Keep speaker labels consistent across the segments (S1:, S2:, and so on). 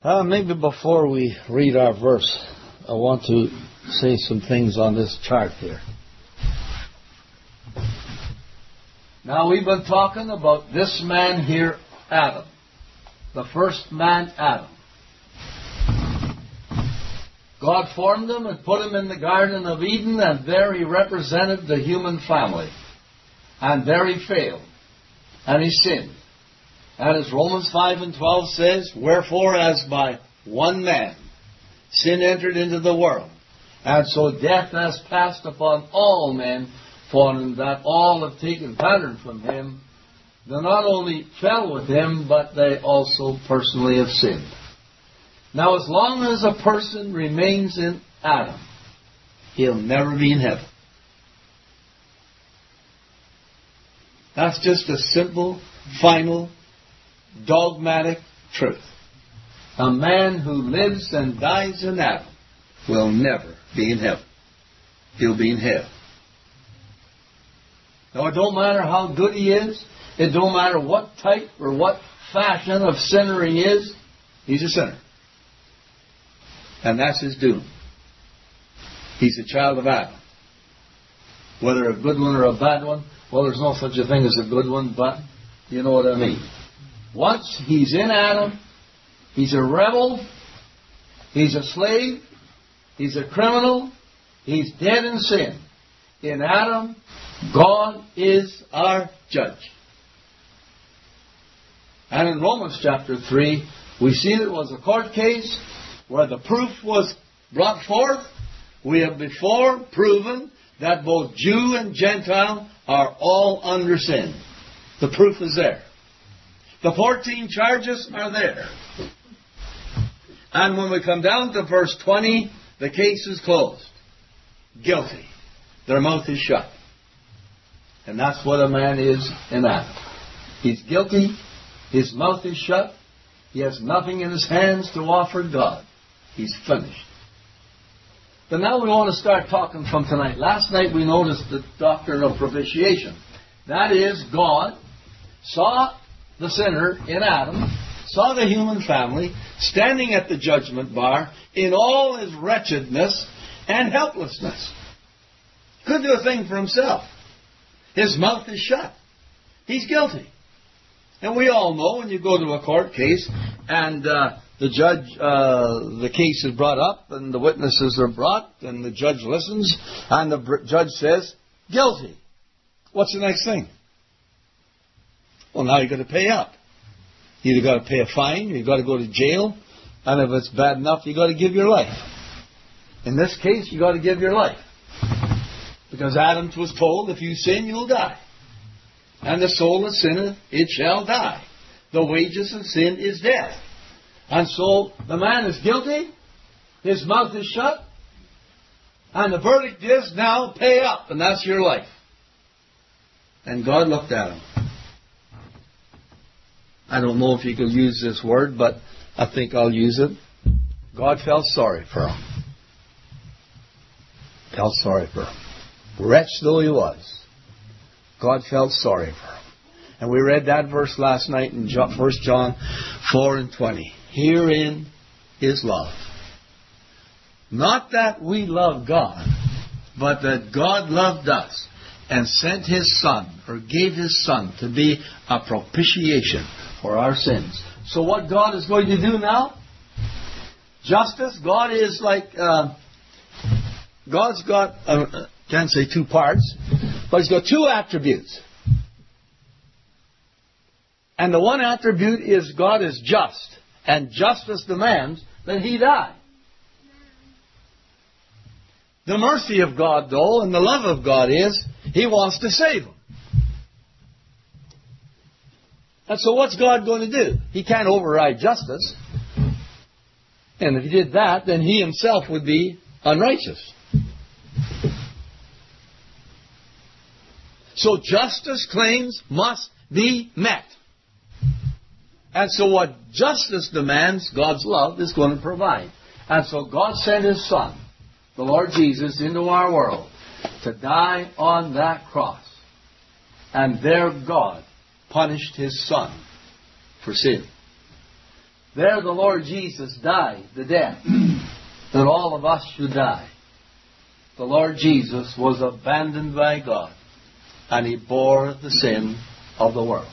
S1: Maybe before we read our verse, I want to say some things on this chart here. Now, we've been talking about this man here, Adam. The first man, Adam. God formed him and put him in the Garden of Eden, and there he represented the human family. And there he failed. And he sinned. And as Romans 5:12 says, wherefore as by one man sin entered into the world, and so death has passed upon all men, for in that all have taken pattern from him, they not only fell with him, but they also personally have sinned. Now, as long as a person remains in Adam, he'll never be in heaven. That's just a simple, final, dogmatic truth. A man who lives and dies in Adam will never be in heaven. He'll be in hell. Now, it don't matter how good he is. It don't matter what type or what fashion of sinner he is. He's a sinner. And that's his doom. He's a child of Adam. Whether a good one or a bad one, well, there's no such a thing as a good one, but you know what I mean. Once he's in Adam, he's a rebel, he's a slave, he's a criminal, he's dead in sin. In Adam, God is our judge. And in Romans chapter 3, we see that it was a court case where the proof was brought forth. We have before proven that both Jew and Gentile are all under sin. The proof is there. The 14 charges are there. And when we come down to verse 20, the case is closed. Guilty. Their mouth is shut. And that's what a man is in Adam. He's guilty. His mouth is shut. He has nothing in his hands to offer God. He's finished. But now we want to start talking from tonight. Last night we noticed the doctrine of propitiation. That is, God saw the sinner in Adam, saw the human family standing at the judgment bar in all his wretchedness and helplessness. Couldn't do a thing for himself. His mouth is shut. He's guilty. And we all know when you go to a court case and the case is brought up and the witnesses are brought and the judge listens and the judge says, guilty. What's the next thing? Well, now you've got to pay up. You've got to pay a fine, you've got to go to jail, and if it's bad enough, you've got to give your life. In this case, you've got to give your life. Because Adam was told, if you sin, you'll die. And the soul that sinneth, it shall die. The wages of sin is death. And so the man is guilty, his mouth is shut, and the verdict is now pay up, and that's your life. And God looked at him. I don't know if you could use this word, but I think I'll use it. God felt sorry for him. Felt sorry for him. Wretch though he was, God felt sorry for him. And we read that verse last night in 1 John 4:20. Herein is love. Not that we love God, but that God loved us and sent His Son, or gave His Son, to be a propitiation for our sins. So what God is going to do now? Justice. God is like... God's got... can't say two parts, but He's got two attributes. And the one attribute is God is just. And justice demands that He die. The mercy of God, though, and the love of God is, He wants to save him. And so what's God going to do? He can't override justice. And if He did that, then He Himself would be unrighteous. So justice claims must be met. And so what justice demands, God's love is going to provide. And so God sent His Son, the Lord Jesus, into our world to die on that cross. And there God punished His Son for sin. There the Lord Jesus died the death that all of us should die. The Lord Jesus was abandoned by God, and He bore the sin of the world.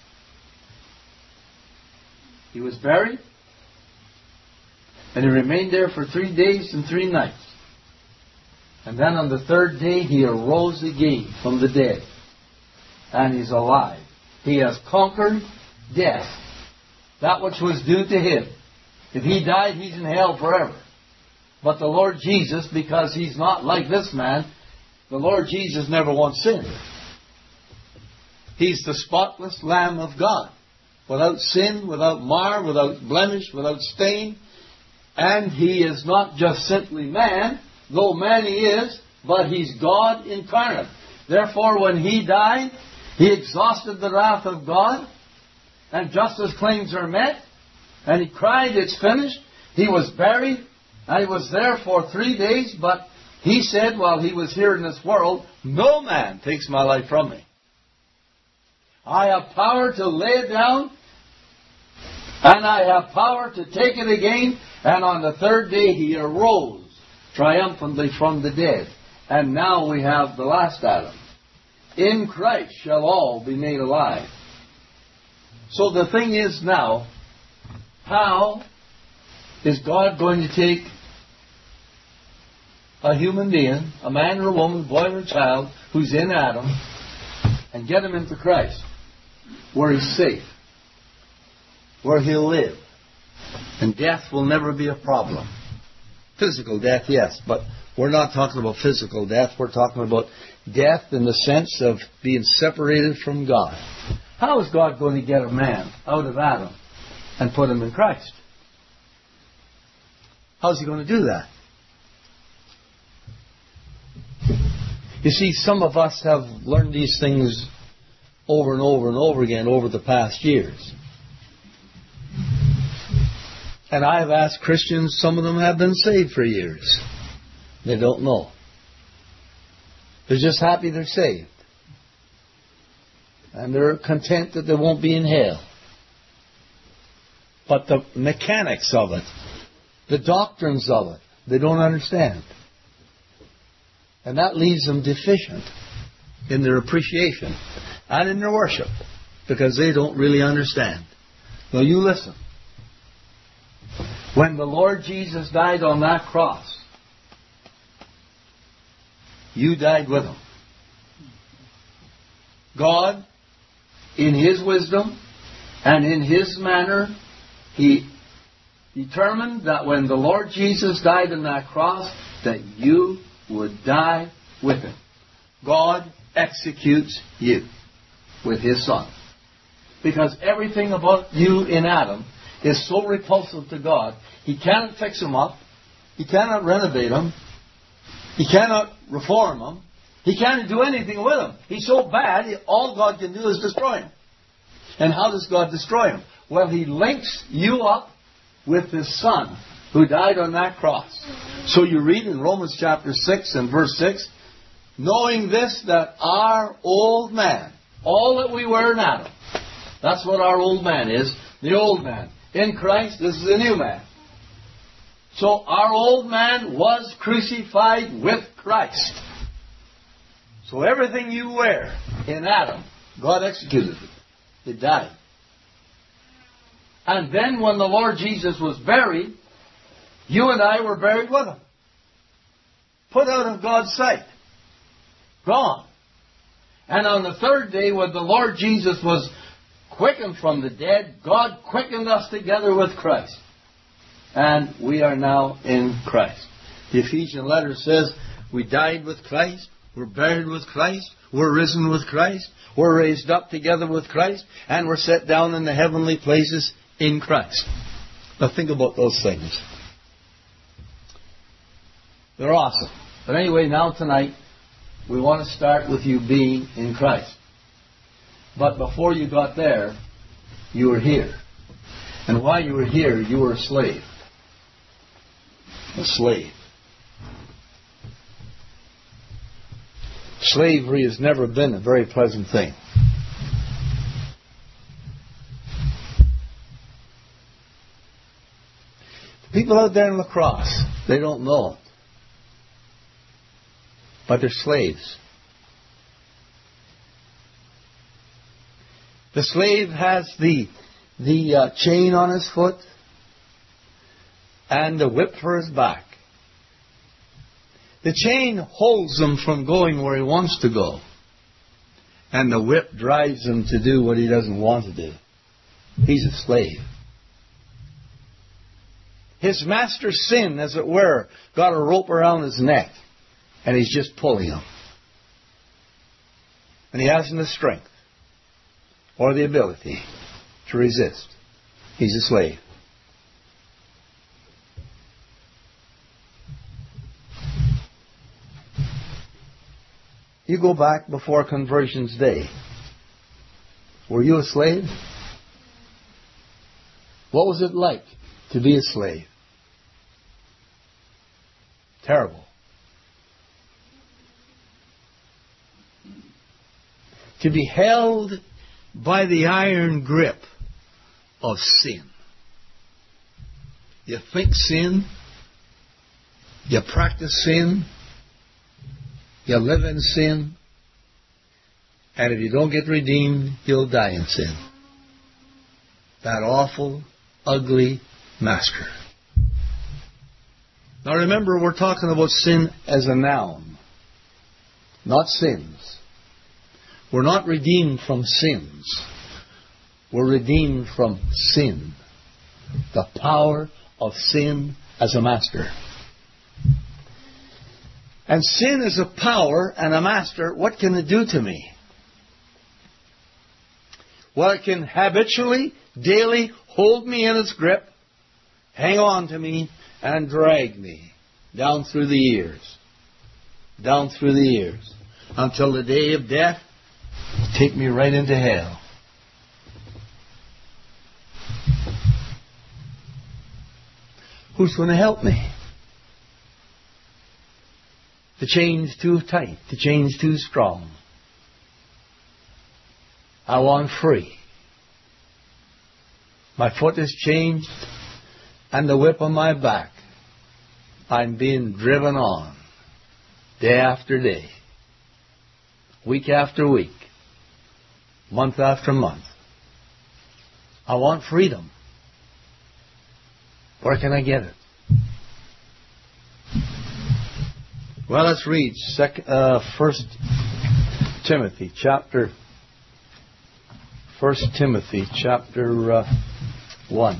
S1: He was buried, and He remained there for 3 days and 3 nights. And then on the 3rd day, He arose again from the dead, and He's alive. He has conquered death, that which was due to Him. If He died, He's in hell forever. But the Lord Jesus, because He's not like this man, the Lord Jesus never once sinned. He's the spotless Lamb of God, without sin, without mar, without blemish, without stain. And He is not just simply man, though man He is, but He's God incarnate. Therefore, when He died, He exhausted the wrath of God, and justice claims are met, and He cried, "It's finished." He was buried, and He was there for 3 days, but He said while He was here in this world, "No man takes my life from me. I have power to lay it down, and I have power to take it again." And on the 3rd day He arose triumphantly from the dead. And now we have the last Adam. In Christ shall all be made alive. So the thing is now, how is God going to take a human being, a man or a woman, boy or a child, who's in Adam, and get him into Christ, where he's safe, where he'll live, and death will never be a problem? Physical death, yes, but we're not talking about physical death. We're talking about death in the sense of being separated from God. How is God going to get a man out of Adam and put him in Christ? How's He going to do that? You see, some of us have learned these things over and over and over again over the past years. And I have asked Christians, some of them have been saved for years. They don't know. They're just happy they're saved. And they're content that they won't be in hell. But the mechanics of it, the doctrines of it, they don't understand. And that leaves them deficient in their appreciation and in their worship, because they don't really understand. Now you listen. When the Lord Jesus died on that cross, you died with Him. God, in His wisdom and in His manner, He determined that when the Lord Jesus died on that cross, that you would die with Him. God executes you with His Son. Because everything about you in Adam is so repulsive to God, He cannot fix him up. He cannot renovate him. He cannot reform him. He can't do anything with him. He's so bad, all God can do is destroy him. And how does God destroy him? Well, He links you up with His Son, who died on that cross. So you read in Romans chapter 6 and verse 6, knowing this, that our old man, all that we were in Adam, that's what our old man is, the old man. In Christ, this is the new man. So our old man was crucified with Christ. So everything you were in Adam, God executed it. It died. And then when the Lord Jesus was buried, you and I were buried with Him. Put out of God's sight. Gone. And on the 3rd day, when the Lord Jesus was quickened from the dead, God quickened us together with Christ. And we are now in Christ. The Ephesian letter says, we died with Christ, we're buried with Christ, we're risen with Christ, we're raised up together with Christ, and we're set down in the heavenly places in Christ. Now think about those things. They're awesome. But anyway, now tonight, we want to start with you being in Christ. But before you got there, you were here. And while you were here, you were a slave. A slave. Slavery has never been a very pleasant thing. People out there in La Crosse, they don't know it. But they're slaves. The slave has the chain on his foot and the whip for his back. The chain holds him from going where he wants to go. And the whip drives him to do what he doesn't want to do. He's a slave. His master's sin, as it were, got a rope around his neck. And he's just pulling him. And he hasn't the strength or the ability to resist. He's a slave. You go back before conversion's day. Were you a slave? What was it like to be a slave? Terrible. To be held by the iron grip of sin. You think sin, you practice sin, you live in sin, and if you don't get redeemed, you'll die in sin. That awful, ugly master. Now remember, we're talking about sin as a noun, not sins. We're not redeemed from sins. We're redeemed from sin. The power of sin as a master. And sin is a power and a master. What can it do to me? Well, it can habitually, daily hold me in its grip, hang on to me, and drag me down through the years. Down through the years. Until the day of death, take me right into hell. Who's going to help me? The chain's too tight. The chain's too strong. I want free. My foot is changed and the whip on my back. I'm being driven on day after day, week after week, month after month. I want freedom. Where can I get it? Well, let's read 1 Timothy chapter 1.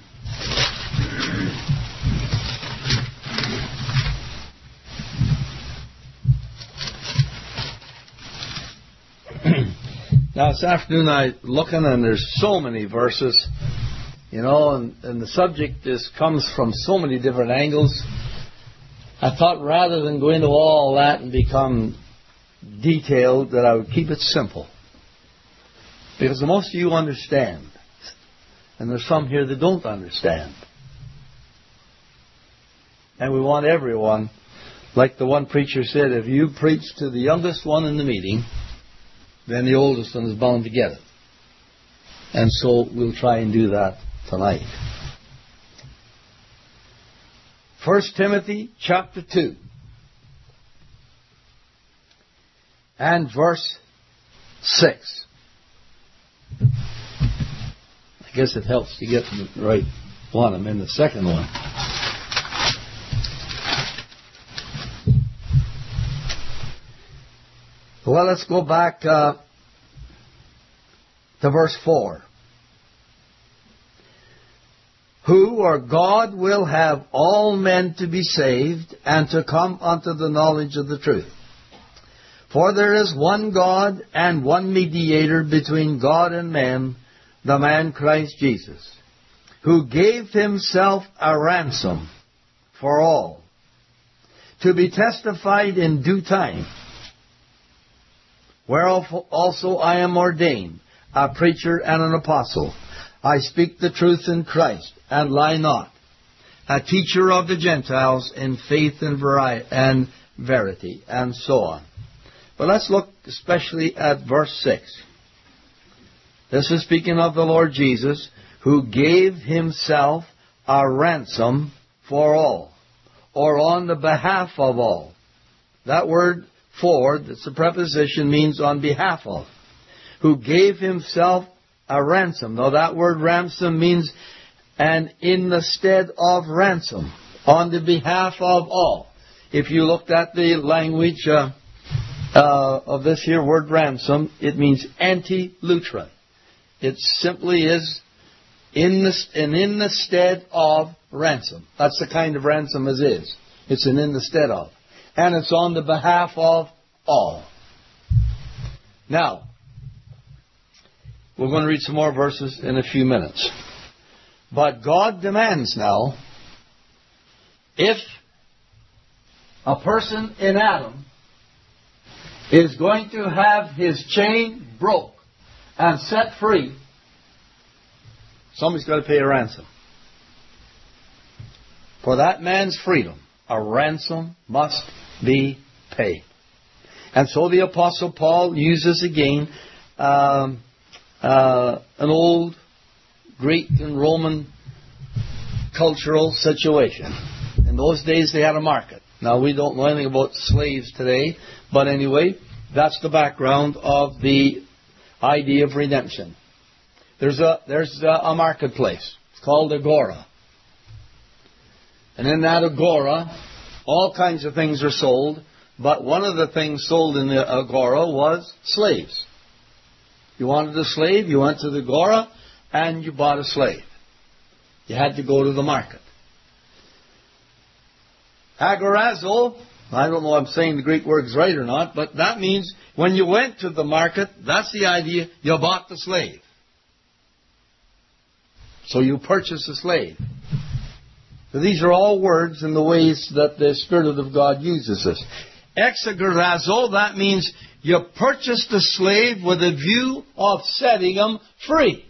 S1: Now, this afternoon I looking, and there's so many verses, and the subject comes from so many different angles. I thought rather than go into all that and become detailed, that I would keep it simple. Because most of you understand. And there's some here that don't understand. And we want everyone, like the one preacher said, if you preach to the youngest one in the meeting, then the oldest one is bound to get it. And so we'll try and do that tonight. 1 Timothy chapter 2 and verse 6. I guess it helps to get the right one. I'm in the second one. Well, let's go back to verse 4. Who or God will have all men to be saved and to come unto the knowledge of the truth. For there is one God and one mediator between God and men, the man Christ Jesus, who gave himself a ransom for all, to be testified in due time, whereof also I am ordained, a preacher and an apostle. I speak the truth in Christ, and lie not, a teacher of the Gentiles in faith and verity, and so on. But let's look especially at verse 6. This is speaking of the Lord Jesus, who gave himself a ransom for all, or on the behalf of all. That word for, that's a preposition, means on behalf of. Who gave himself a ransom. Now that word ransom means and in the stead of ransom, on the behalf of all. If you looked at the language of this here word ransom, it means anti-Lutheran. It simply is in the stead of ransom. That's the kind of ransom it is. It's an in the stead of. And it's on the behalf of all. Now, we're going to read some more verses in a few minutes. But God demands now, if a person in Adam is going to have his chain broke and set free, somebody's got to pay a ransom. For that man's freedom, a ransom must be paid. And so the Apostle Paul uses again an old Greek and Roman cultural situation. In those days they had a market. Now we don't know anything about slaves today, but anyway, that's the background of the idea of redemption. There's a marketplace. It's called Agora. And in that Agora, all kinds of things are sold, but one of the things sold in the Agora was slaves. You wanted a slave, you went to the Agora, and you bought a slave. You had to go to the market. Agorazo, I don't know if I'm saying the Greek word is right or not, but that means when you went to the market, that's the idea, you bought the slave. So you purchased a slave. So these are all words in the ways that the Spirit of God uses this. Exagorazo, that means you purchased a slave with a view of setting him free.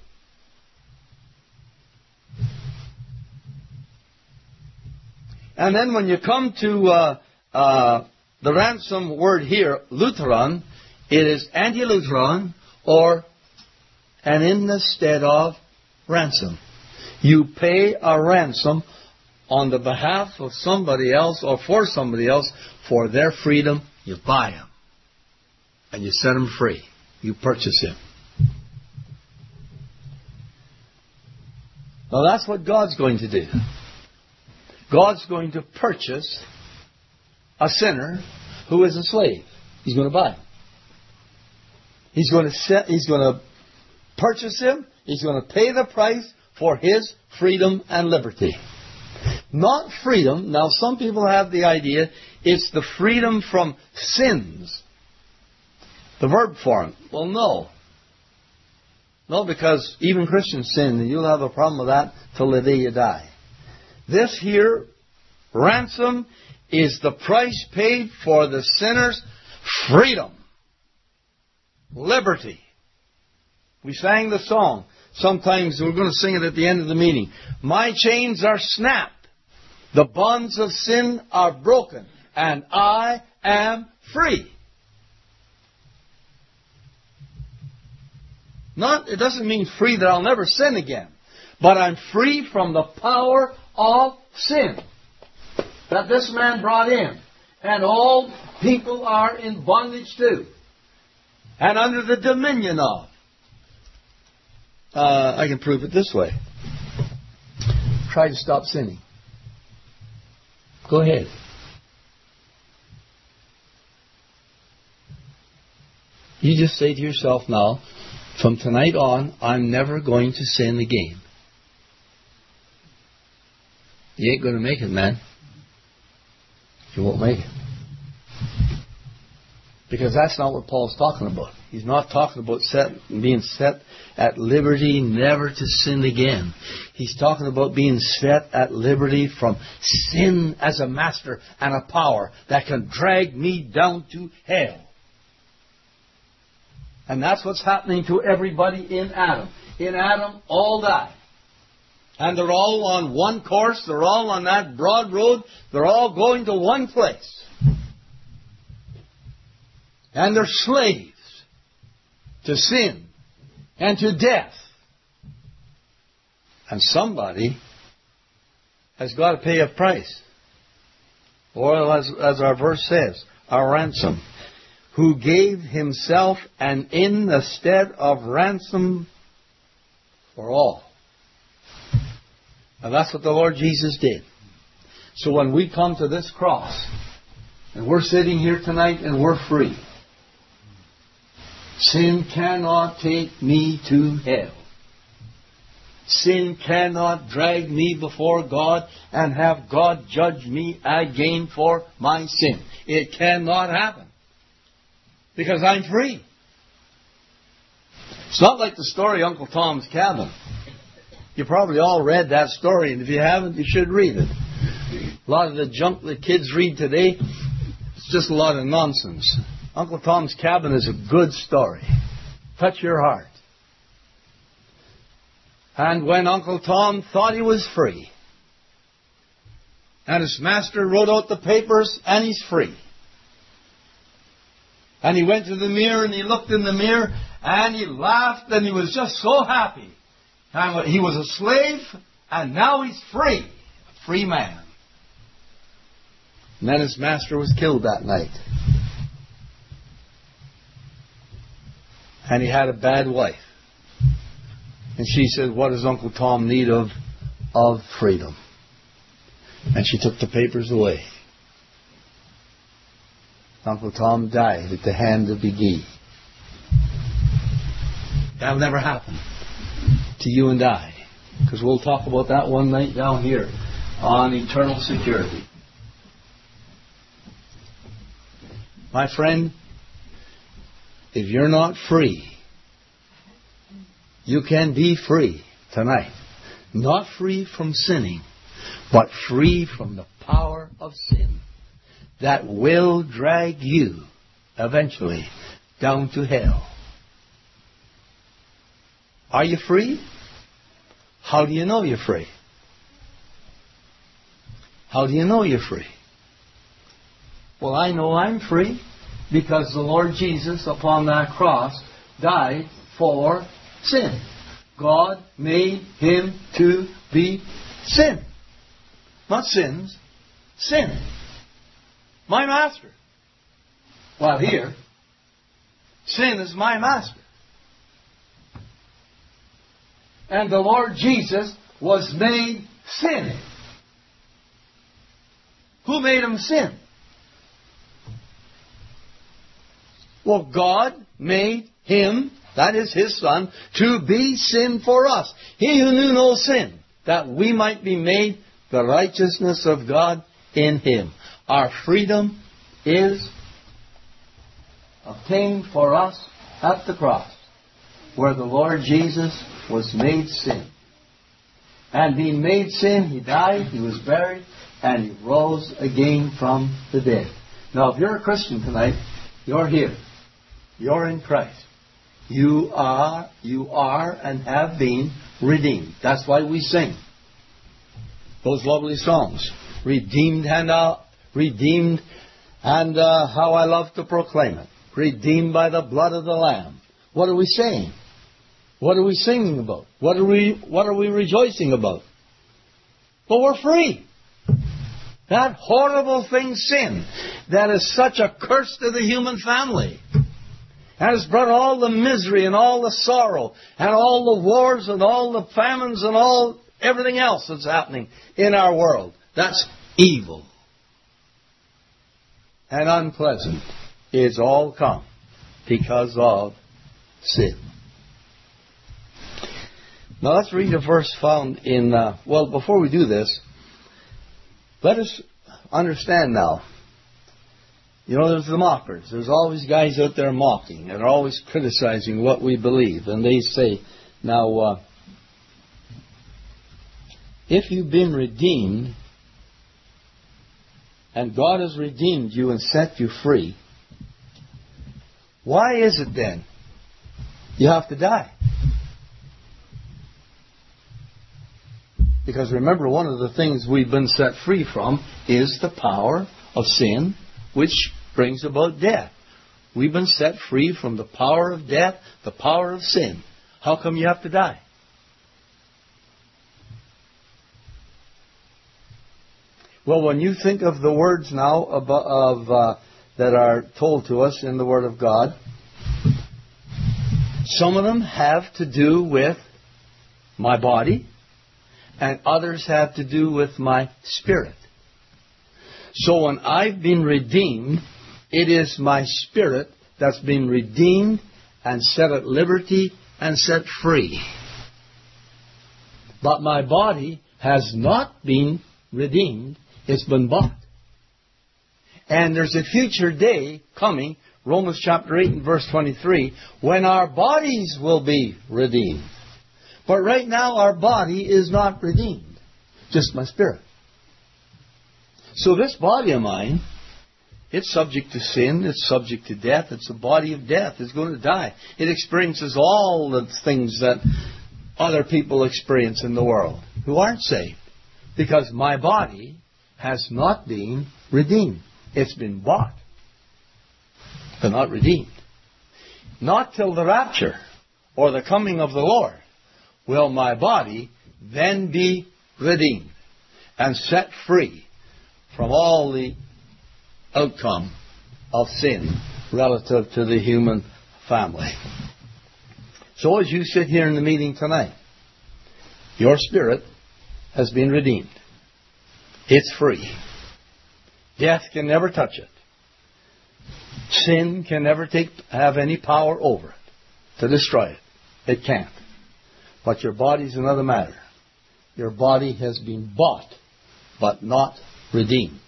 S1: And then when you come to the ransom word here, Lutheran, it is anti-Lutheran or and in the stead of ransom. You pay a ransom on the behalf of somebody else or for somebody else for their freedom. You buy him and you set him free. You purchase him. Now that's what God's going to do. God's going to purchase a sinner who is a slave. He's going to buy him. He's going to purchase him. He's going to pay the price for his freedom and liberty. Not freedom. Now, some people have the idea it's the freedom from sins. The verb form. Well, no. No, because even Christians sin, and you'll have a problem with that till the day you die. This here, ransom, is the price paid for the sinner's freedom. Liberty. We sang the song. Sometimes we're going to sing it at the end of the meeting. My chains are snapped. The bonds of sin are broken. And I am free. It doesn't mean free that I'll never sin again. But I'm free from the power of sin that this man brought in. And all people are in bondage to. And under the dominion of. I can prove it this way. Try to stop sinning. Go ahead. You just say to yourself now, from tonight on, I'm never going to sin again. You ain't going to make it, man. You won't make it. Because that's not what Paul's talking about. He's not talking about being set at liberty never to sin again. He's talking about being set at liberty from sin as a master and a power that can drag me down to hell. And that's what's happening to everybody in Adam. In Adam, all die. And they're all on one course. They're all on that broad road. They're all going to one place. And they're slaves to sin and to death. And somebody has got to pay a price. Or as our verse says, a ransom. Who gave himself and in the stead of ransom for all. And that's what the Lord Jesus did. So when we come to this cross, and we're sitting here tonight and we're free, sin cannot take me to hell. Sin cannot drag me before God and have God judge me again for my sin. It cannot happen. Because I'm free. It's not like the story Uncle Tom's Cabin. You probably all read that story, and if you haven't, you should read it. A lot of the junk that kids read today, it's just a lot of nonsense. Uncle Tom's Cabin is a good story. Touch your heart. And when Uncle Tom thought he was free, and his master wrote out the papers, and he's free. And he went to the mirror, and he looked in the mirror, and he laughed, and he was just so happy. And he was a slave, and now he's free. A free man. And then his master was killed that night. And he had a bad wife. And she said, what does Uncle Tom need of freedom? And she took the papers away. Uncle Tom died at the hand of McGee. That'll never happen to you and I. Because we'll talk about that one night down here on eternal security. My friend, if you're not free, you can be free tonight. Not free from sinning, but free from the power of sin that will drag you eventually down to hell. Are you free? How do you know you're free? How do you know you're free? Well, I know I'm free because the Lord Jesus upon that cross died for sin. God made him to be sin. Not sins. Sin. My master. Well, here, sin is my master. And the Lord Jesus was made sin. Who made him sin? Well, God made him, that is his Son, to be sin for us. He who knew no sin, that we might be made the righteousness of God in him. Our freedom is obtained for us at the cross, where the Lord Jesus was made sin. And being made sin, he died, he was buried, and he rose again from the dead. Now, if you're a Christian tonight, you're here. You're in Christ. You are and have been redeemed. That's why we sing those lovely songs. Redeemed and how I love to proclaim it. Redeemed by the blood of the Lamb. What are we saying? What are we singing about? What are we rejoicing about? Well, we're free. That horrible thing, sin, that is such a curse to the human family, and has brought all the misery and all the sorrow and all the wars and all the famines and everything else that's happening in our world. That's evil and unpleasant. It's all come because of sin. Now let's read a verse found in, before we do this, let us understand now. You know, there's the mockers. There's always guys out there mocking and always criticizing what we believe. And they say, now, if you've been redeemed, and God has redeemed you and set you free, why is it then you have to die? Because remember, one of the things we've been set free from is the power of sin, which brings about death. We've been set free from the power of death, the power of sin. How come you have to die? Well, when you think of the words now that are told to us in the Word of God, some of them have to do with my body, and others have to do with my spirit. So when I've been redeemed, it is my spirit that's been redeemed and set at liberty and set free. But my body has not been redeemed. It's been bought. And there's a future day coming, Romans chapter 8 and verse 23, when our bodies will be redeemed. But right now our body is not redeemed. Just my spirit. So this body of mine, it's subject to sin, it's subject to death, it's a body of death, it's going to die. It experiences all the things that other people experience in the world who aren't saved. Because my body has not been redeemed. It's been bought, but not redeemed. Not till the rapture or the coming of the Lord will my body then be redeemed and set free from all the outcome of sin relative to the human family. So as you sit here in the meeting tonight, your spirit has been redeemed. It's free. Death can never touch it. Sin can never have any power over it to destroy it. It can't. But your body's another matter. Your body has been bought, but not redeemed.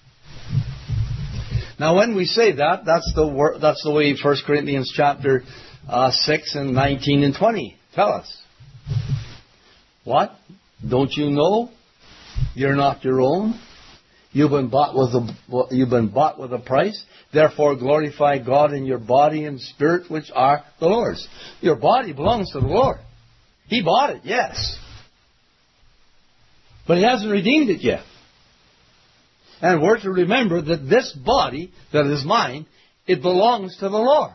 S1: Now, when we say that, that's the way 1 Corinthians chapter 6 and 19 and 20 tell us. What? Don't you know you're not your own? You've been bought with a price. Therefore, glorify God in your body and spirit, which are the Lord's. Your body belongs to the Lord. He bought it, yes. But He hasn't redeemed it yet. And we're to remember that this body that is mine, it belongs to the Lord.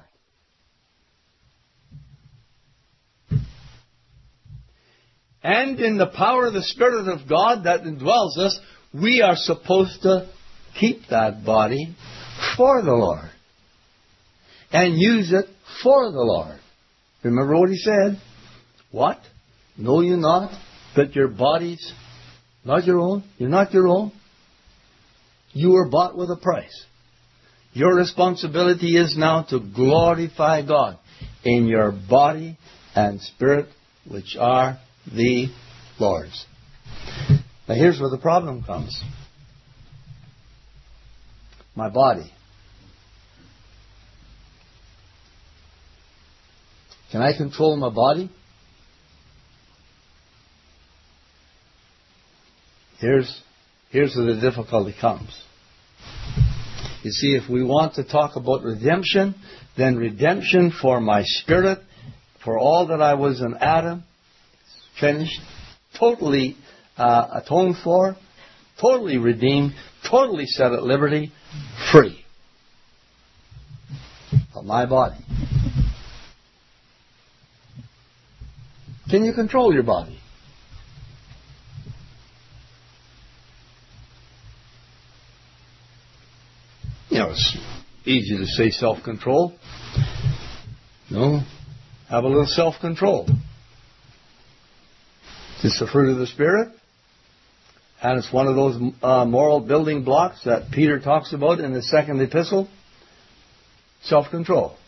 S1: And in the power of the Spirit of God that indwells us, we are supposed to keep that body for the Lord. And use it for the Lord. Remember what He said? What? Know you not that your body's not your own? You're not your own? You were bought with a price. Your responsibility is now to glorify God in your body and spirit, which are the Lord's. Now here's where the problem comes. My body. Can I control my body? Here's where the difficulty comes. You see, if we want to talk about redemption, then redemption for my spirit, for all that I was in Adam, finished, totally atoned for, totally redeemed, totally set at liberty, free. But my body. Can you control your body? You know, it's easy to say self-control. No, have a little self-control. It's the fruit of the Spirit. And it's one of those moral building blocks that Peter talks about in the second epistle. Self-control.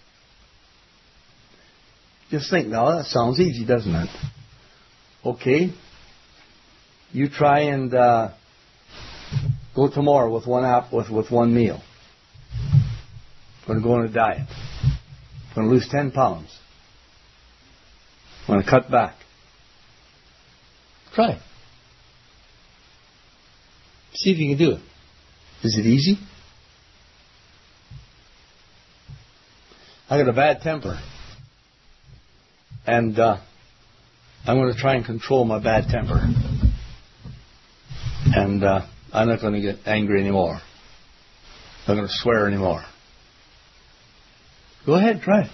S1: Just think now, that sounds easy, doesn't it? Okay. You try and go tomorrow with one meal. I'm going to go on a diet. I'm going to lose 10 pounds. I'm going to cut back. Try it. See if you can do it. Is it easy? I got a bad temper. And I'm going to try and control my bad temper. And I'm not going to get angry anymore. I'm not going to swear anymore. Go ahead, try it.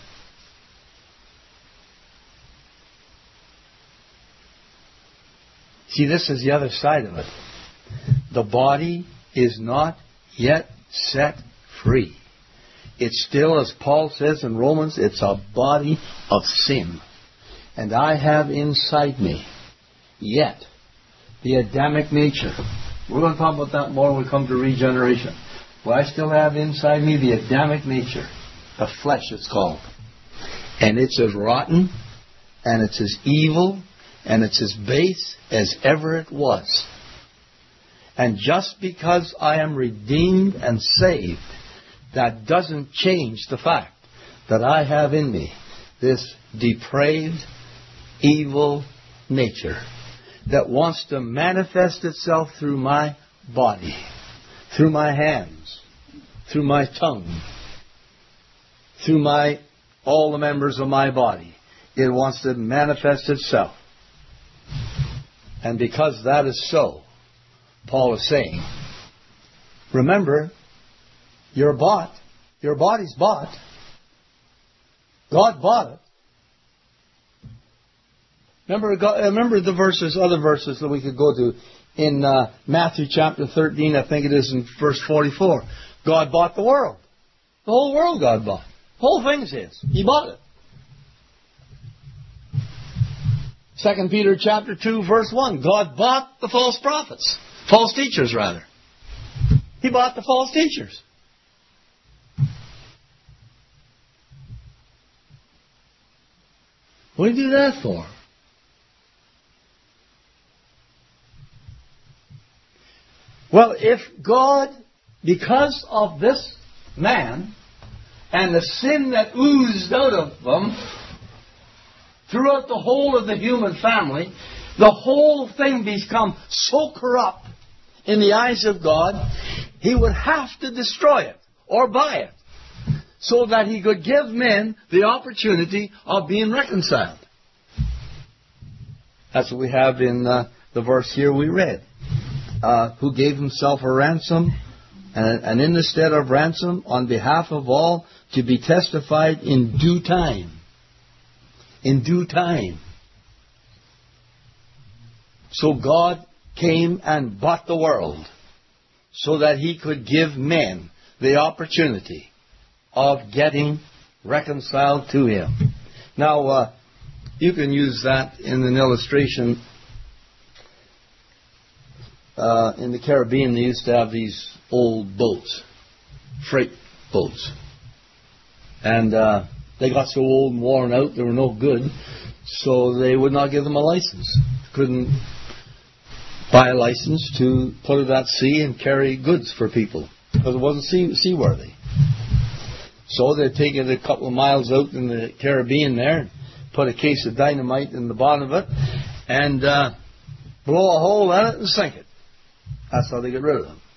S1: See, this is the other side of it. The body is not yet set free. It's still, as Paul says in Romans, it's a body of sin. And I have inside me yet the Adamic nature. We're going to talk about that more when we come to regeneration. But I still have inside me the Adamic nature. The flesh, it's called. And it's as rotten, and it's as evil, and it's as base as ever it was. And just because I am redeemed and saved, that doesn't change the fact that I have in me this depraved, evil nature that wants to manifest itself through my body, through my hands, through my tongue, through all the members of my body. It wants to manifest itself. And because that is so, Paul is saying, remember, you're bought. Your body's bought. God bought it. Remember the verses, other verses that we could go to in Matthew chapter 13, I think it is in verse 44. God bought the world. The whole world God bought. The whole thing's His. He bought it. 2 Peter chapter 2, verse 1. God bought the false prophets. False teachers, rather. He bought the false teachers. What did He do that for? Well, if God, because of this man and the sin that oozed out of them throughout the whole of the human family, the whole thing become so corrupt in the eyes of God, He would have to destroy it or buy it so that He could give men the opportunity of being reconciled. That's what we have in the verse here we read. Who gave Himself a ransom, and in the stead of ransom, on behalf of all, to be testified in due time. In due time. So God came and bought the world so that He could give men the opportunity of getting reconciled to Him. Now, you can use that in an illustration. In the Caribbean, they used to have these old boats, freight boats. And they got so old and worn out, they were no good, so they would not give them a license. Couldn't buy a license to put it at sea and carry goods for people, because it wasn't seaworthy. So they'd take it a couple of miles out in the Caribbean there, put a case of dynamite in the bottom of it, and blow a hole in it and sink it. That's how they get rid of them.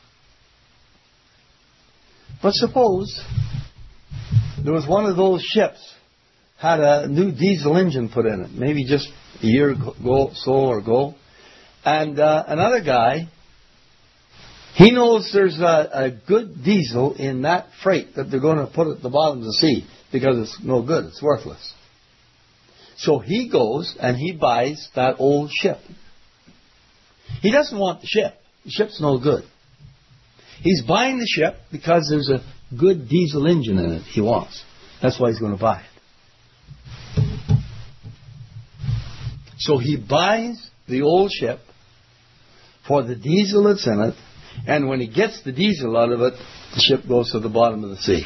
S1: But suppose there was one of those ships had a new diesel engine put in it, maybe just a year ago, and another guy, he knows there's a good diesel in that freight that they're going to put at the bottom of the sea because it's no good, it's worthless. So he goes and he buys that old ship. He doesn't want the ship. The ship's no good. He's buying the ship because there's a good diesel engine in it he wants. That's why he's going to buy it. So he buys the old ship for the diesel that's in it, and when he gets the diesel out of it, the ship goes to the bottom of the sea.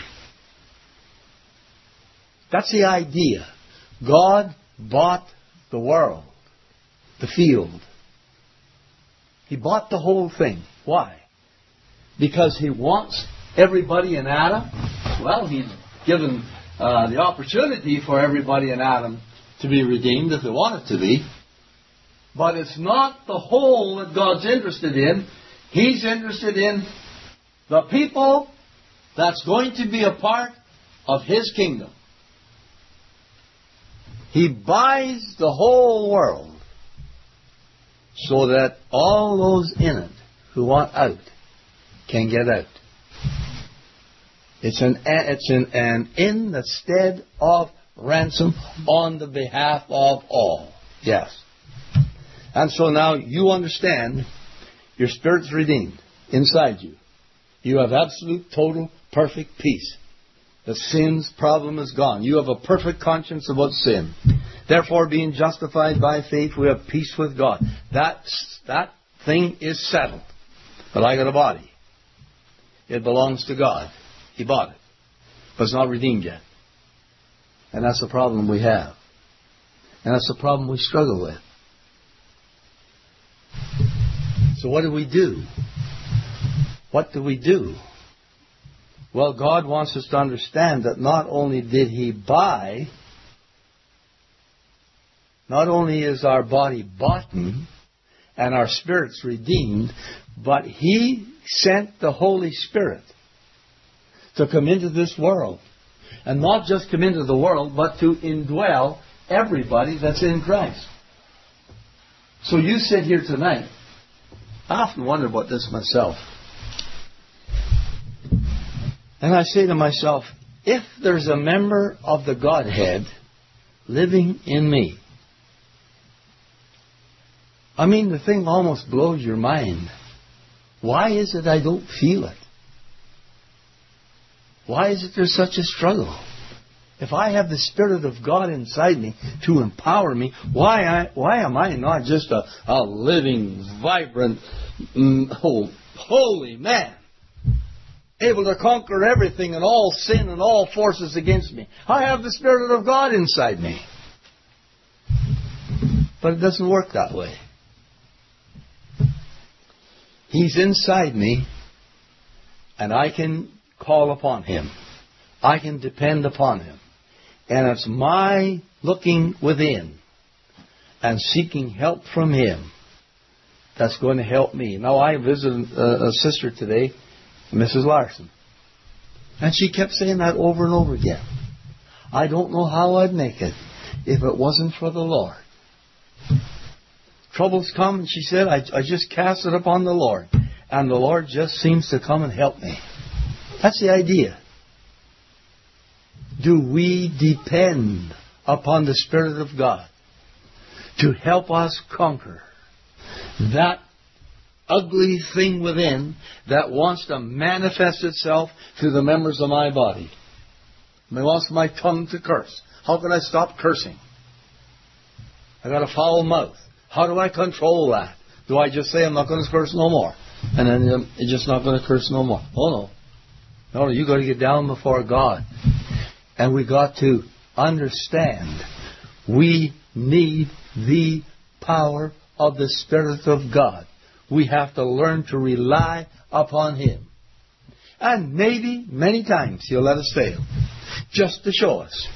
S1: That's the idea. God bought the world, the field. He bought the whole thing. Why? Because He wants everybody in Adam. Well, He's given the opportunity for everybody in Adam to be redeemed if they want it to be. But it's not the whole that God's interested in. He's interested in the people that's going to be a part of His kingdom. He buys the whole world so that all those in it who want out can get out. It's an in the stead of ransom on the behalf of all. Yes. And so now you understand your spirit's redeemed inside you. You have absolute, total, perfect peace. The sin's problem is gone. You have a perfect conscience about sin. Therefore, being justified by faith, we have peace with God. That thing is settled. But I got a body. It belongs to God. He bought it. But it's not redeemed yet. And that's the problem we have. And that's the problem we struggle with. So what do we do? What do we do? Well, God wants us to understand that not only did He buy, not only is our body bought and our spirits redeemed, but He sent the Holy Spirit to come into this world. And not just come into the world, but to indwell everybody that's in Christ. So you sit here tonight. I often wonder about this myself. And I say to myself, if there's a member of the Godhead living in me, I mean, the thing almost blows your mind. Why is it I don't feel it? Why is it there's such a struggle? If I have the Spirit of God inside me to empower me, why am I not just a living, vibrant, holy man, able to conquer everything and all sin and all forces against me? I have the Spirit of God inside me. But it doesn't work that way. He's inside me, and I can call upon Him. I can depend upon Him. And it's my looking within and seeking help from Him that's going to help me. Now, I visited a sister today, Mrs. Larson. And she kept saying that over and over again. I don't know how I'd make it if it wasn't for the Lord. Troubles come, and she said, I just cast it upon the Lord. And the Lord just seems to come and help me. That's the idea. Do we depend upon the Spirit of God to help us conquer that ugly thing within that wants to manifest itself through the members of my body? It wants my tongue to curse. How can I stop cursing? I got a foul mouth. How do I control that? Do I just say I'm not going to curse no more? And then it's just not going to curse no more? Oh no. No, you got to get down before God. And we got to understand we need the power of the Spirit of God. We have to learn to rely upon Him. And maybe, many times, He'll let us fail. Just to show us.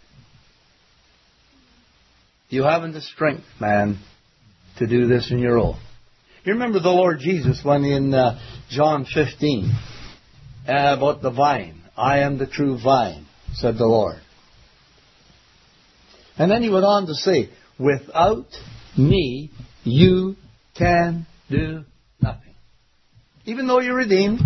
S1: You haven't the strength, man, to do this on your own. You remember the Lord Jesus when in John 15, about the vine. I am the true vine, said the Lord. And then He went on to say, without me, you can do nothing. Even though you're redeemed,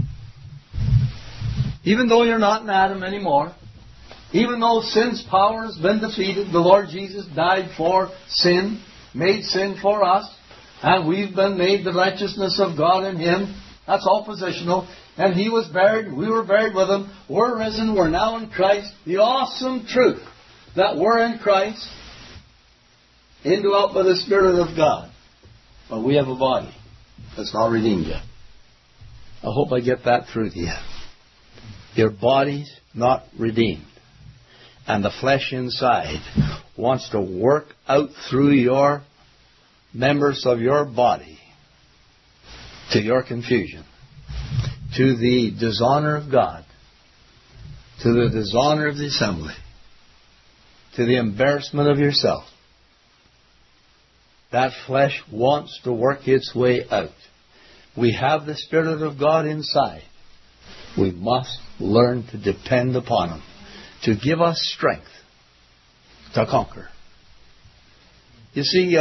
S1: even though you're not in Adam anymore, even though sin's power has been defeated, the Lord Jesus died for sin, made sin for us, and we've been made the righteousness of God in Him. That's all positional. And He was buried, we were buried with Him, we're risen, we're now in Christ. The awesome truth that we're in Christ, indwelt by the Spirit of God. But we have a body that's not redeemed yet. I hope I get that through to you. Your body's not redeemed. And the flesh inside wants to work out through your members of your body to your confusion, to the dishonor of God, to the dishonor of the assembly, to the embarrassment of yourself. That flesh wants to work its way out. We have the Spirit of God inside. We must learn to depend upon Him to give us strength to conquer. You see,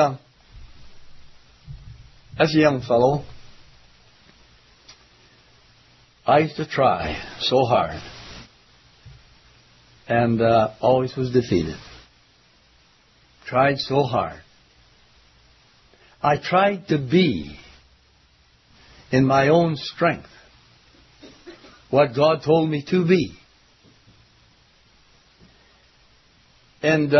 S1: as a young fellow, I used to try so hard and always was defeated. Tried so hard. I tried to be in my own strength what God told me to be. And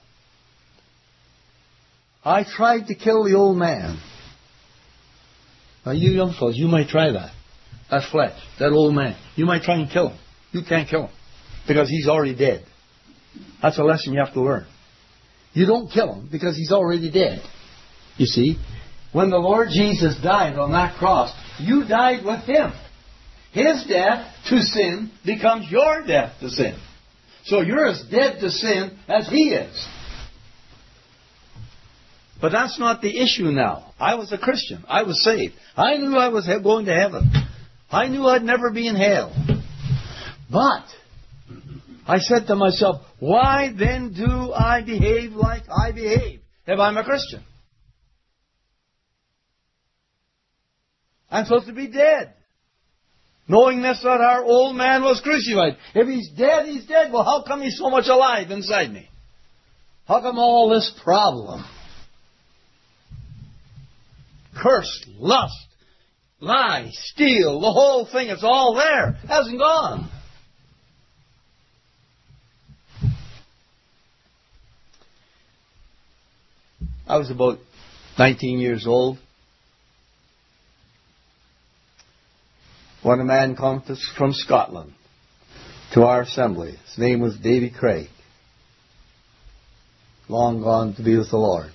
S1: I tried to kill the old man. Now you young fellas, you might try that. That flesh, that old man. You might try and kill him. You can't kill him because he's already dead. That's a lesson you have to learn. You don't kill him because he's already dead. You see, when the Lord Jesus died on that cross, you died with him. His death to sin becomes your death to sin. So you're as dead to sin as he is. But that's not the issue now. I was a Christian. I was saved. I knew I was going to heaven. I knew I'd never be in hell. But I said to myself, why then do I behave like I behave if I'm a Christian? I'm supposed to be dead. Knowing this, that our old man was crucified. If he's dead, he's dead. Well, how come he's so much alive inside me? How come all this problem? Curse, lust, lie, steal, the whole thing, it's all there. It hasn't gone. I was about 19 years old when a man came from Scotland to our assembly. His name was Davy Craig. Long gone to be with the Lord.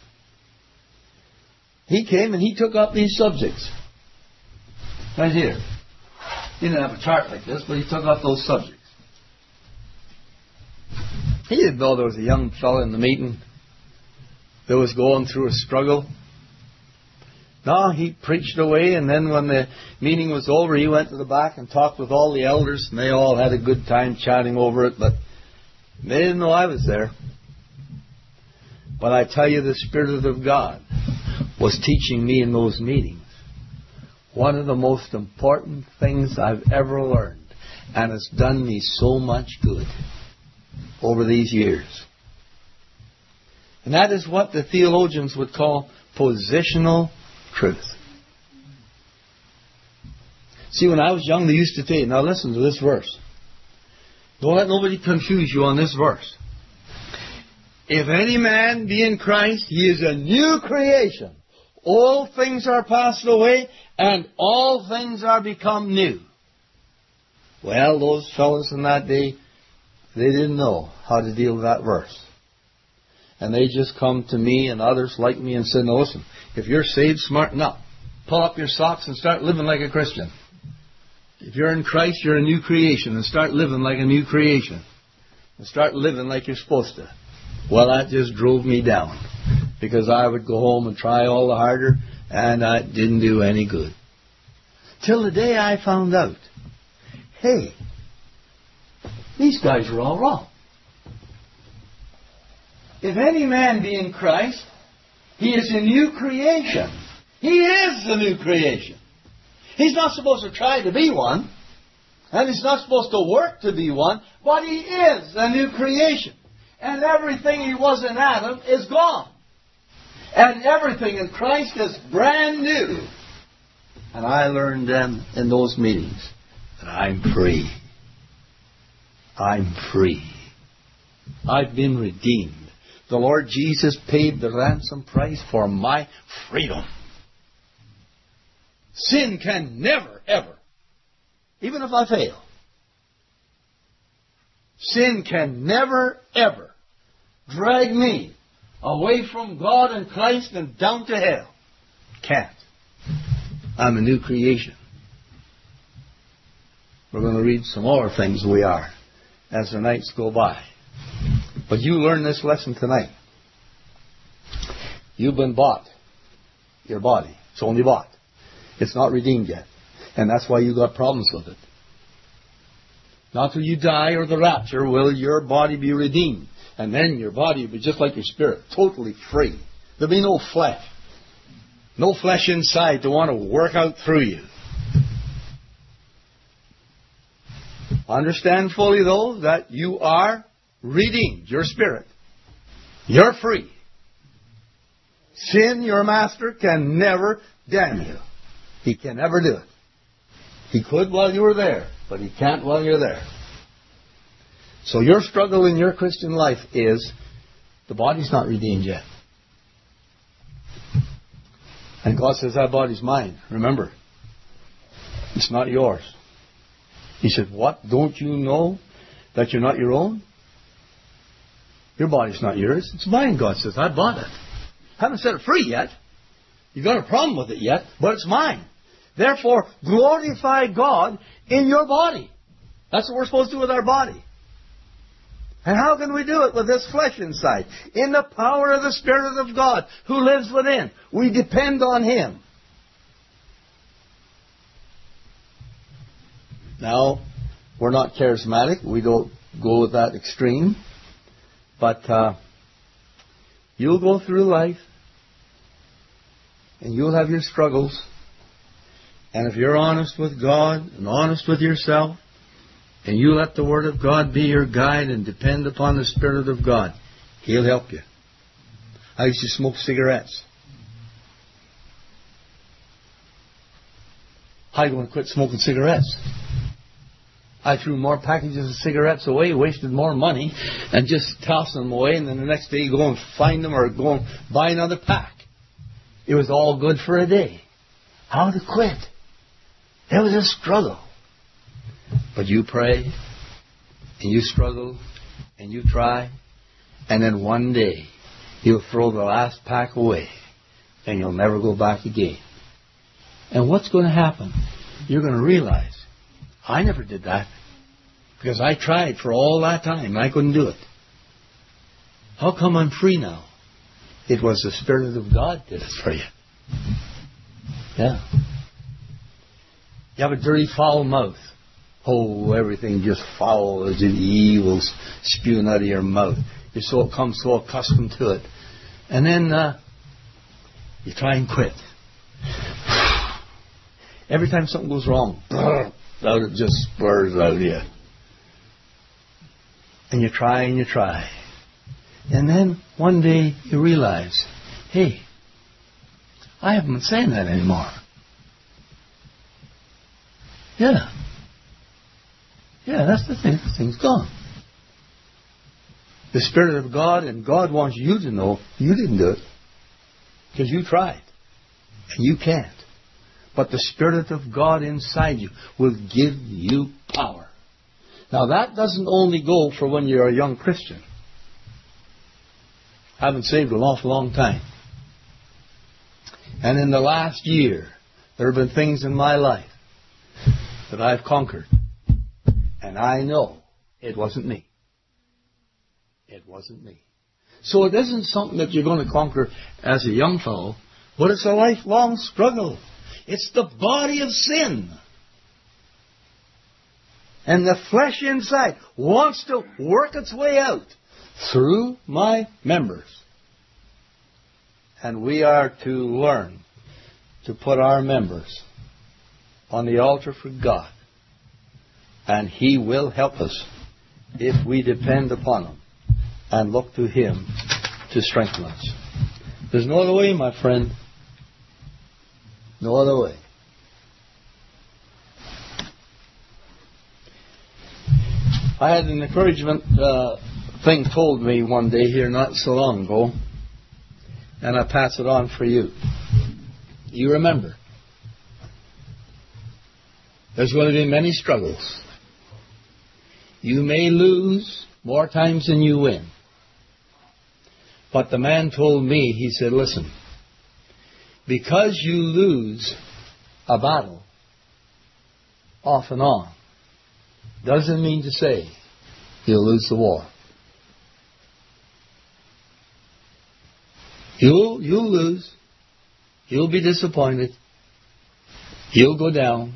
S1: He came and he took up these subjects. Right here. He didn't have a chart like this, but he took up those subjects. He didn't know there was a young fellow in the meeting that was going through a struggle. No, he preached away, and then when the meeting was over, he went to the back and talked with all the elders, and they all had a good time chatting over it, but they didn't know I was there. But I tell you, the Spirit of God was teaching me in those meetings one of the most important things I've ever learned, and it's done me so much good over these years. And that is what the theologians would call positional truth. See, when I was young, they used to say, now listen to this verse. Don't let nobody confuse you on this verse. If any man be in Christ, he is a new creation. All things are passed away, and all things are become new. Well, those fellows in that day, they didn't know how to deal with that verse. And they just come to me and others like me and said, no, listen, if you're saved, smarten up. Pull up your socks and start living like a Christian. If you're in Christ, you're a new creation, and start living like a new creation. And start living like you're supposed to. Well, that just drove me down, because I would go home and try all the harder, and it didn't do any good. Till the day I found out, hey, these guys are all wrong. If any man be in Christ, he is a new creation. He is the new creation. He's not supposed to try to be one, and he's not supposed to work to be one, but he is a new creation. And everything he was in Adam is gone. And everything in Christ is brand new. And I learned then in those meetings that I'm free. I'm free. I've been redeemed. The Lord Jesus paid the ransom price for my freedom. Sin can never, ever, even if I fail, sin can never, ever drag me away from God and Christ and down to hell. Can't. I'm a new creation. We're going to read some more things we are as the nights go by. But you learn this lesson tonight. You've been bought. Your body. It's only bought. It's not redeemed yet. And that's why you got problems with it. Not till you die or the rapture will your body be redeemed. And then your body will be just like your spirit. Totally free. There'll be no flesh. No flesh inside to want to work out through you. Understand fully, though, that you are redeemed. Your spirit. You're free. Sin, your master, can never damn you. He can never do it. He could while you were there. but He can't while you're there. So your struggle in your Christian life is the body's not redeemed yet. And God says that body's mine. Remember, it's not yours. He said, what? Don't you know that you're not your own? Your body's not yours. It's mine, God says. I bought it. Haven't set it free yet. You've got a problem with it yet, but it's mine. Therefore, glorify God in your body. That's what we're supposed to do with our body. And how can we do it with this flesh inside? In the power of the Spirit of God who lives within. We depend on Him. Now, we're not charismatic. We don't go with that extreme. But you'll go through life and you'll have your struggles. And if you're honest with God and honest with yourself, and you let the Word of God be your guide and depend upon the Spirit of God, He'll help you. I used to smoke cigarettes. How are you going to quit smoking cigarettes? I threw more packages of cigarettes away, wasted more money, and just tossed them away, and then the next day go and find them or go and buy another pack. It was all good for a day. How to quit? It was a struggle. But you pray, and you struggle, and you try, and then one day you'll throw the last pack away, and you'll never go back again. And what's going to happen? You're going to realize, I never did that, because I tried for all that time. I couldn't do it. How come I'm free now? It was the Spirit of God did it for you. Yeah. You have a dirty, foul mouth. Oh, everything just foul as in evils spewing out of your mouth. You're so accustomed to it. And then you try and quit. Every time something goes wrong, out it just spurs out of you. And you try and you try. And then one day you realize, hey, I haven't been saying that anymore. Yeah. Yeah, that's the thing. The thing's gone. The Spirit of God, and God wants you to know you didn't do it. Because you tried. And you can't. But the Spirit of God inside you will give you power. Now that doesn't only go for when you're a young Christian. I've been saved an awful long time. And in the last year, there have been things in my life that I've conquered. And I know it wasn't me. It wasn't me. So it isn't something that you're going to conquer as a young fellow, but it's a lifelong struggle. It's the body of sin. And the flesh inside wants to work its way out through my members. And we are to learn to put our members on the altar for God. And He will help us if we depend upon Him and look to Him to strengthen us. There's no other way, my friend. No other way. I had an encouragement thing told me one day here not so long ago, and I pass it on for you. You remember, there's going to be many struggles. You may lose more times than you win. But the man told me, he said, listen, because you lose a battle off and on, doesn't mean to say you'll lose the war. You'll lose. You'll be disappointed. You'll go down.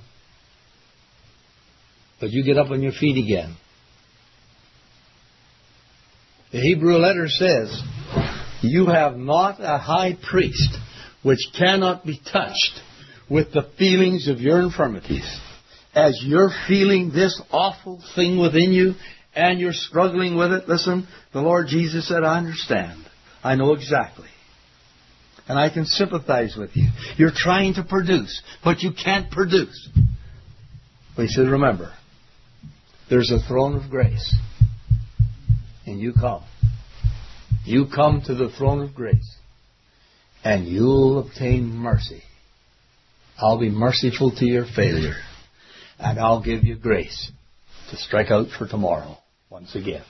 S1: But you get up on your feet again. The Hebrew letter says, you have not a high priest which cannot be touched with the feelings of your infirmities. As you're feeling this awful thing within you and you're struggling with it, listen, the Lord Jesus said, I understand. I know exactly. And I can sympathize with you. You're trying to produce, but you can't produce. But He said, remember, there's a throne of grace. And you come. You come to the throne of grace. And you'll obtain mercy. I'll be merciful to your failure. And I'll give you grace to strike out for tomorrow once again.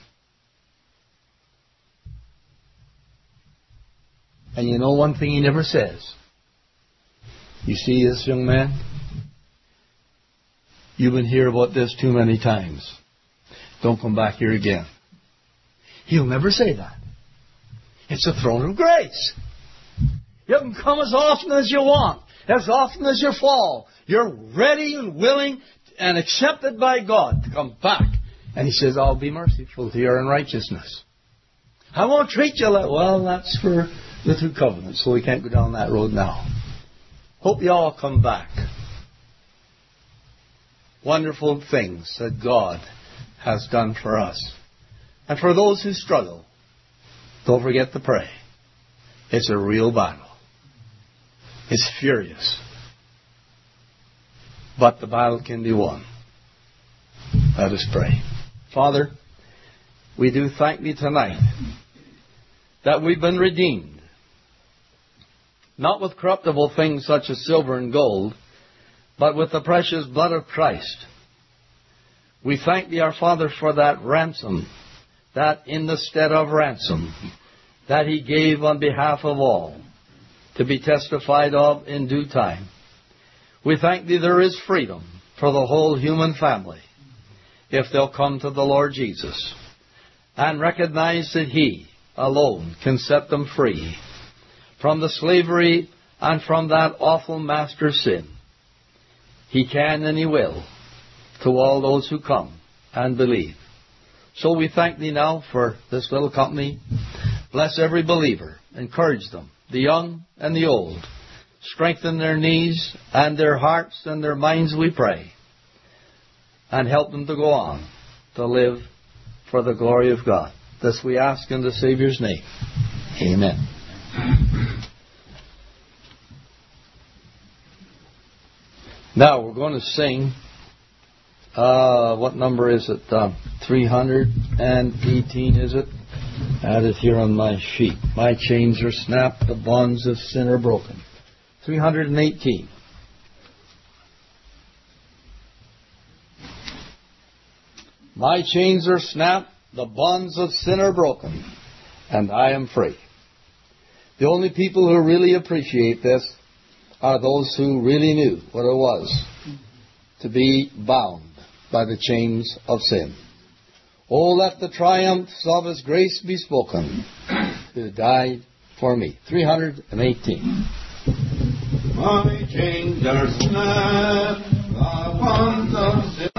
S1: And you know one thing he never says. You see this, young man? You've been here about this too many times. Don't come back here again. He'll never say that. It's a throne of grace. You can come as often as you want, as often as you fall. You're ready and willing and accepted by God to come back. And he says, I'll be merciful to your unrighteousness. I won't treat you like, well, that's for the two covenants, so we can't go down that road now. Hope you all come back. Wonderful things that God has done for us. And for those who struggle, don't forget to pray. It's a real battle. It's furious. But the battle can be won. Let us pray. Father, we do thank Thee tonight that we've been redeemed. Not with corruptible things such as silver and gold, but with the precious blood of Christ. We thank Thee, our Father, for that ransom, that in the stead of ransom, that He gave on behalf of all, to be testified of in due time. We thank Thee there is freedom for the whole human family, if they'll come to the Lord Jesus, and recognize that He alone can set them free from the slavery and from that awful master sin. He can and He will to all those who come and believe. So we thank Thee now for this little company. Bless every believer. Encourage them, the young and the old. Strengthen their knees and their hearts and their minds, we pray. And help them to go on to live for the glory of God. This we ask in the Savior's name. Amen. Now we're going to sing, what number is it? 318, is it? Add it here on my sheet. My chains are snapped, the bonds of sin are broken. 318. My chains are snapped, the bonds of sin are broken, and I am free. The only people who really appreciate this are those who really knew what it was to be bound by the chains of sin. Oh, let the triumphs of His grace be spoken, who died for me. 318.
S2: My chains are snapped, the bonds of sin.